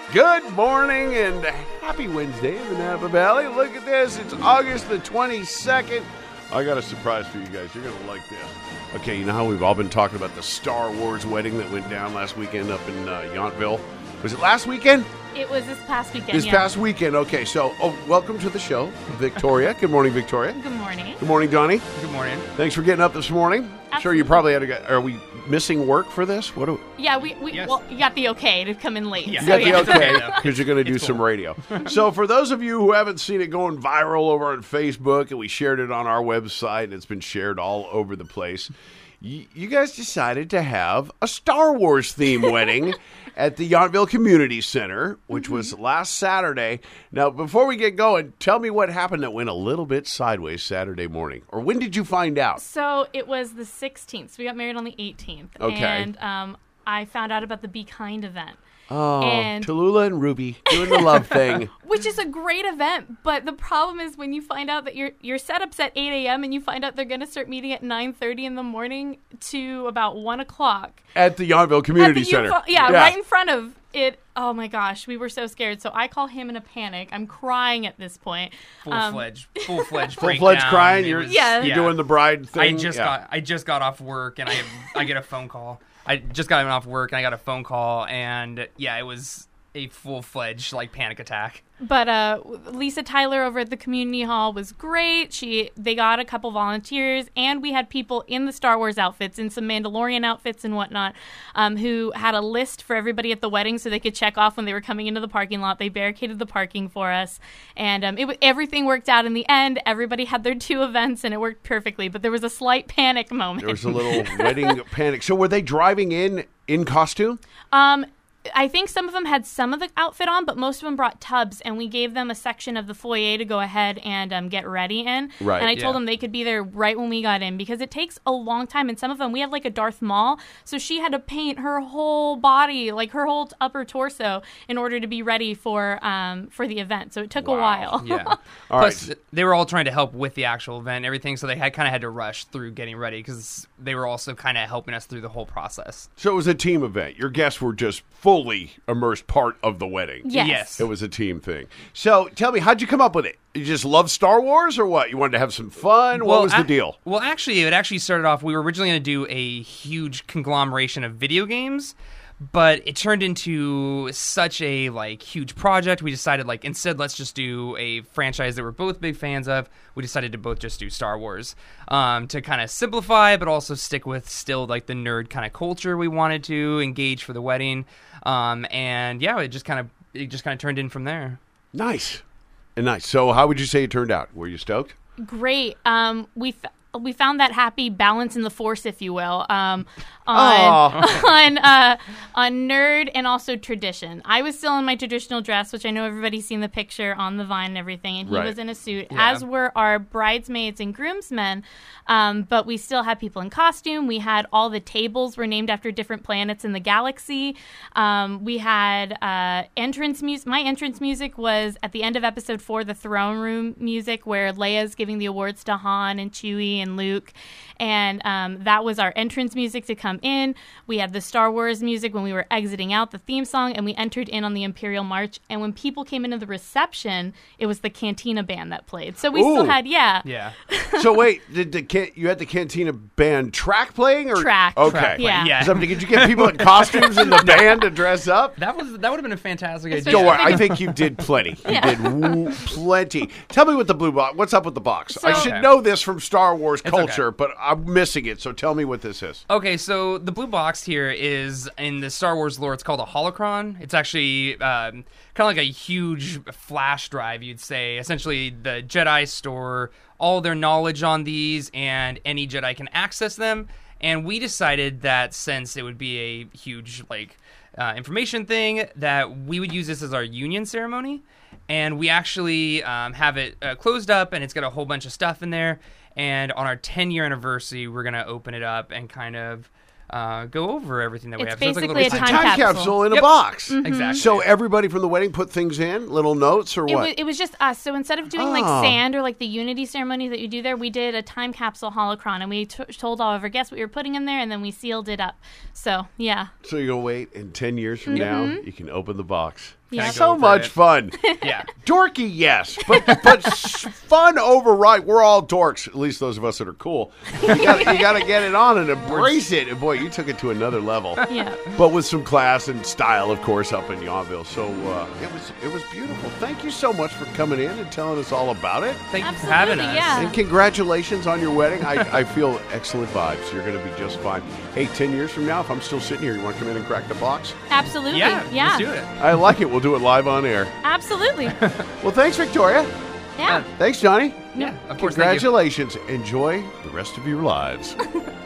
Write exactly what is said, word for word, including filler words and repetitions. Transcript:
Good morning and happy Wednesday in the Napa Valley. Look at this. It's August the twenty-second. I got a surprise for you guys. You're going to like this. Okay, you know how we've all been talking about the Star Wars wedding that went down last weekend up in uh, Yountville? Was it last weekend? It was this past weekend, This yeah. past weekend. Okay, so oh, welcome to the show, Victoria. Good morning, Victoria. Good morning. Good morning, Donnie. Good morning. Thanks for getting up this morning. Absolutely. Sure, you probably had to get, are we missing work for this? What do Yeah, we, we Yes. well, you got the okay to come in late. Yeah. You so got yeah. the okay though. because you're going to do It's some cool. radio. So for those of you who haven't seen it going viral over on Facebook, and we shared it on our website, and it's been shared all over the place, you, you guys decided to have a Star Wars theme wedding at the Yountville Community Center, which Mm-hmm. was last Saturday. Now, before we get going, tell me what happened that went a little bit sideways Saturday morning. Or when did you find out? So it was the sixteenth. So we got married on the eighteenth. Okay. And um, I found out about the Be Kind event. Oh, And- Tallulah and Ruby doing the love thing. Which is a great event, but the problem is when you find out that your your setup's at eight a.m. and you find out they're going to start meeting at nine thirty in the morning to about one o'clock. At the Yountville Community At the Center. U F O yeah, right in front of it. Oh my gosh, we were so scared. So I call him in a panic. I'm crying at this point. Full Um, fledged, full fledged, Full-fledged crying. You're, Yeah. you're doing the bride thing. I just Yeah. got, I just got off work, and I, I get a phone call. I just got off work, and I got a phone call, and yeah, it was a full fledged like panic attack. But uh, Lisa Tyler over at the community hall was great. She they got a couple volunteers, and we had people in the Star Wars outfits, in some Mandalorian outfits and whatnot, um, who had a list for everybody at the wedding so they could check off when they were coming into the parking lot. They barricaded the parking for us, and um, it w- everything worked out in the end. Everybody had their two events, and it worked perfectly. But there was a slight panic moment. There was a little wedding panic. So were they driving in in costume? Um, I think some of them had some of the outfit on, but most of them brought tubs, and we gave them a section of the foyer to go ahead and um, get ready in. Right. And I told Yeah. them they could be there right when we got in because it takes a long time. And some of them, we had like a Darth Maul, so she had to paint her whole body, like her whole upper torso, in order to be ready for um, for the event. So it took Wow. a while. Yeah. All Plus, right. they were all trying to help with the actual event and everything, so they had kind of had to rush through getting ready because they were also kind of helping us through the whole process. So it was a team event. Your guests were just fully immersed part of the wedding. Yes. Yes. It was a team thing. So tell me, how'd you come up with it? You just love Star Wars or what? You wanted to have some fun? what was the ac- deal? Well, actually, it actually started off, we were originally going to do a huge conglomeration of video games, but it turned into such a like huge project. We decided like instead let's just do a franchise that we're both big fans of. We decided to both just do Star Wars um, to kind of simplify, but also stick with still like the nerd kind of culture we wanted to engage for the wedding. Um, and yeah, it just kind of it just kind of turned in from there. Nice. And nice. So how would you say it turned out? Were you stoked? Great. Um, we f- we found that happy balance in the Force, if you will, um, on Aw. on uh, on nerd and also tradition. I was still in my traditional dress, which I know everybody's seen the picture on the Vine and everything, and he Right. was in a suit, Yeah. as were our bridesmaids and groomsmen. Um, but we still had people in costume. We had all the tables were named after different planets in the galaxy. Um, we had uh, entrance music. My entrance music was at the end of episode four, the throne room music, where Leia's giving the awards to Han and Chewie and Luke. And um, that was our entrance music to come in. We had the Star Wars music when we were exiting out, the theme song, and we entered in on the Imperial March. And when people came into the reception, it was the Cantina band that played. So we Ooh. still had, yeah, Yeah. So wait, did the can- you had the Cantina band track playing or Track. Okay. Track Yeah. yeah. So, did you get people in costumes in the band to dress up? That was that would have been a fantastic idea. Don't worry, I think you did plenty. You Yeah. did woo- plenty. Tell me what the blue box. What's up with the box? I So- should Okay. know this from Star Wars It's culture, okay. but I'm missing it. So tell me what this is. Okay, so the blue box here is in the Star Wars lore. It's called a holocron. It's actually um, kind of like a huge flash drive, you'd say. Essentially, the Jedi store all their knowledge on these, and any Jedi can access them. And we decided that since it would be a huge like uh, information thing, that we would use this as our union ceremony. And we actually um, have it uh, closed up, and it's got a whole bunch of stuff in there. And on our ten-year anniversary, we're going to open it up and kind of uh, go over everything that we It's have. So basically like a little time Time capsule. capsule in a Yep. box. Exactly. So everybody from the wedding put things in, little notes or It what? was, it was just us. So instead of doing Oh. like sand or like the unity ceremony that you do there, we did a time capsule holocron, and we t- told all of our guests what we were putting in there, and then we sealed it up. So yeah, So you'll wait, and ten years from now, you can open the box. Yeah. kinda go So over much it. fun. Yeah. Dorky, yes, but but s- fun override. We're all dorks, at least those of us that are cool. You got you got to get it on and embrace it. And boy, you took it to another level. Yeah. But with some class and style, of course, up in Yawnville. So uh, it was it was beautiful. Thank you so much for coming in and telling us all about it. Thank you for Absolutely, having us. yeah. And congratulations on your wedding. I, I feel excellent vibes. You're going to be just fine. Hey, ten years from now, if I'm still sitting here, you want to come in and crack the box? Absolutely. Yeah, Yeah. let's do it. I like it. We'll do it live on air. Absolutely. Well, thanks, Victoria. Yeah. Thanks, Johnny. Yeah, of course. Thank you. Congratulations. Enjoy the rest of your lives.